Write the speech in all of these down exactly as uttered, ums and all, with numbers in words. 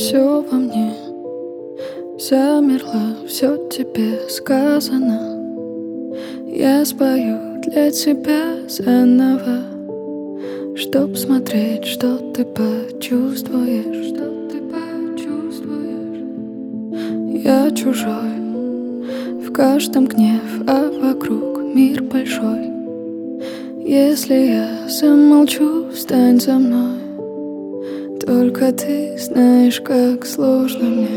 Все во мне замерло, все тебе сказано. Я спою для тебя заново, чтоб смотреть, что ты почувствуешь, что ты почувствуешь. Я чужой, в каждом гнев, а вокруг мир большой. Если я замолчу, встань за мной. Только ты знаешь, как сложно мне.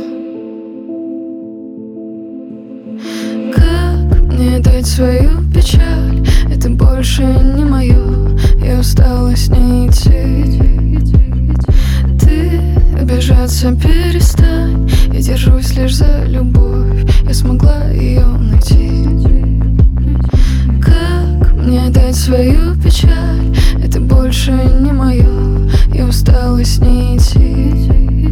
Как мне дать свою печаль? Это больше не мое. Я устала с ней идти. Ты обижаться перестань. Я держусь лишь за любовь. Я смогла ее найти. Как мне дать свою печаль? Это больше не мое. Я устала с ней идти.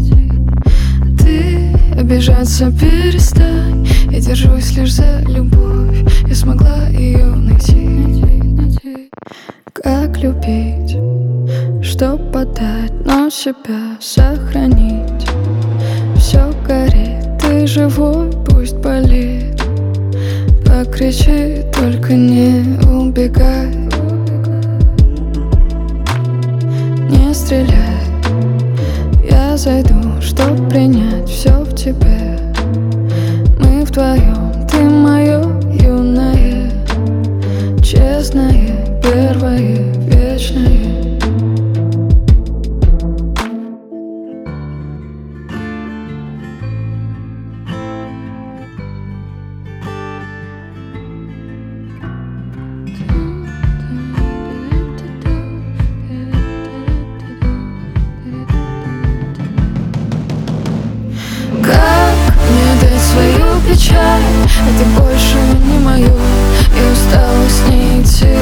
Ты обижаться перестань. Я держусь лишь за любовь. Я смогла ее найти. Как любить, чтоб отдать, но себя сохранить. Все горит, ты живой, пусть болит. Покричи, только не убегай. Не стреляй, я зайду, чтоб принять все в тебе. Мы вдвоем, ты мое юное, честное, первое, вечное. Свою печаль, это больше не мое. Я устала с ней идти.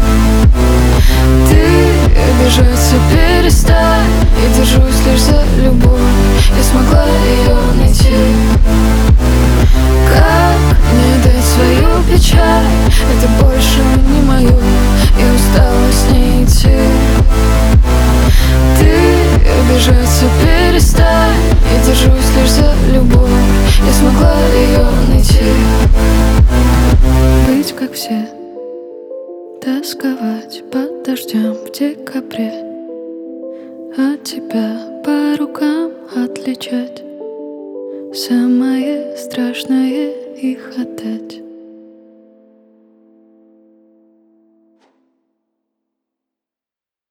Ты обижаться перестань. Я держусь лишь за любовь. Я смогла ее найти. Как мне дать свою печаль? Это больше не мое. Я устала с ней идти. Ты обижаться перестань. Я держусь лишь за любовь. Я смогла ее найти. Быть как все, тосковать под дождем в декабре, от тебя по рукам отличать. Самое страшное их отдать.